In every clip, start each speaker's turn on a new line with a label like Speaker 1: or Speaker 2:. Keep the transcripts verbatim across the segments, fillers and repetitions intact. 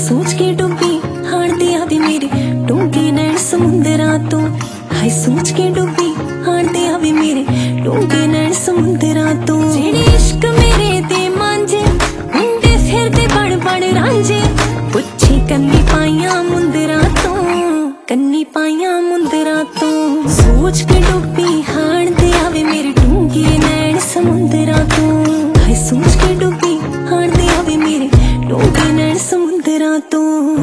Speaker 1: सोच के डुबी हाण दे आवे मेरे डूंगे नैन समुंदरां तो। हाय सोच के डुबी हाण दे आवे मेरे डूंगे नैन समुंदरां तो। जेड़े इश्क मेरे दे मांझे मुंडे फिरदे बण बण रांझे, पुछे कन्नी पाइयां मुंदरां तो, कन्नी पाइयां मुंदरां तो। सोच के डुबी हाण दे आवे मेरे डूंगे नैन समुंदरां तो। हाय सोच के डुबी हाण दे आवे मेरे डूंगे नैन समुंदरां तो।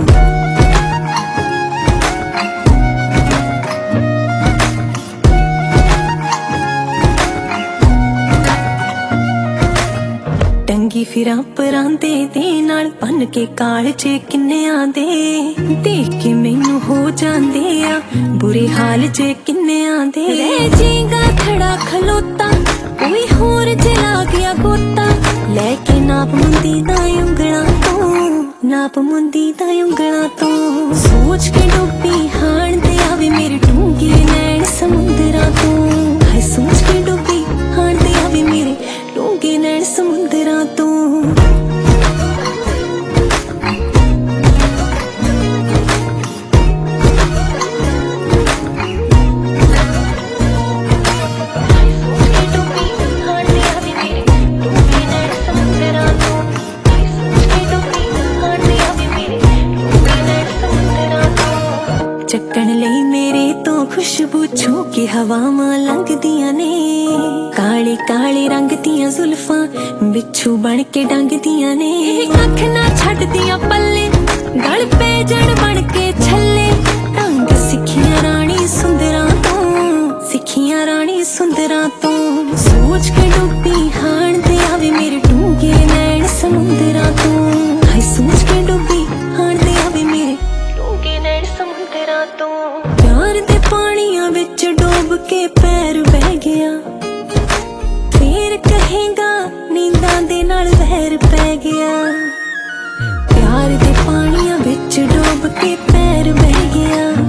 Speaker 1: टंगी फिरां परांदे दे नाल बन के कालजे किन्नियां दे, देख के मैनू हो जांदे आ बुरे हाल जे किन्नियां दे। रह जेगा खड़ा खलोता कोई होर जला गया गोता, लेके नाप मुंदी दा उंगलां तो, नाप मुंदी दा उंगलां तो। सोच के डुबी हाण दे आवे मेरे डूंगे नैन समुंदरां तो। हाय सोच के डुबी हाण दे आवे मेरे डूंगे नैन समुंदरां तो। ਚੱਕਣ ਲਈ ਮੇਰੇ ਤੋਂ ਖੁਸ਼ਬੂ ਛੂ ਕੇ ਹਵਾਵਾਂ ਲੰਘਦੀਆਂ ਨੇ, ਕਾਲੇ ਕਾਲੇ ਰੰਗ ਦੀਆਂ ਜ਼ੁਲਫਾਂ ਬਿੱਛੂ ਬਣ ਕੇ ਡੰਗਦੀਆਂ ਨੇ। ਅੱਖ ਨਾ ਛੱਡਦੀਆਂ ਪੱਲੇ ਗਲ ਪੈ ਜਾਣ ਬਣ ਕੇ ਛੱਲੇ, ਢੰਗ ਸਿੱਖੀਆਂ ਰਾਣੀ ਸੁੰਦਰਾਂ ਤੋਂ, ਸਿੱਖੀਆਂ ਰਾਣੀ ਸੁੰਦਰਾਂ ਤੋਂ। ਸੋਚ ਕੇ ਡੁੱਬੀ ਹਾਣ ਦੇ ਆਵੇ ਮੇਰੇ ਡੂੰਘੇ ਨੈਣ ਸਮੁੰਦਰਾਂ ਤੋਂ। ਹਾਏ ਸੋਚ ਕੇ ਡੁੱਬੀ ਹਾਣ ਦੇ ਆਵੇ ਮੇਰੇ ਡੂੰਘੇ ਨੈਣ ਸਮੁੰਦਰਾਂ ਤੋਂ। प्यार दे पानियां विच डूब के पैर बह गया, फिर कहेगा नींदां दे नाल वैर पै गया। प्यार दे पानियां विच डूब के पैर बह गया,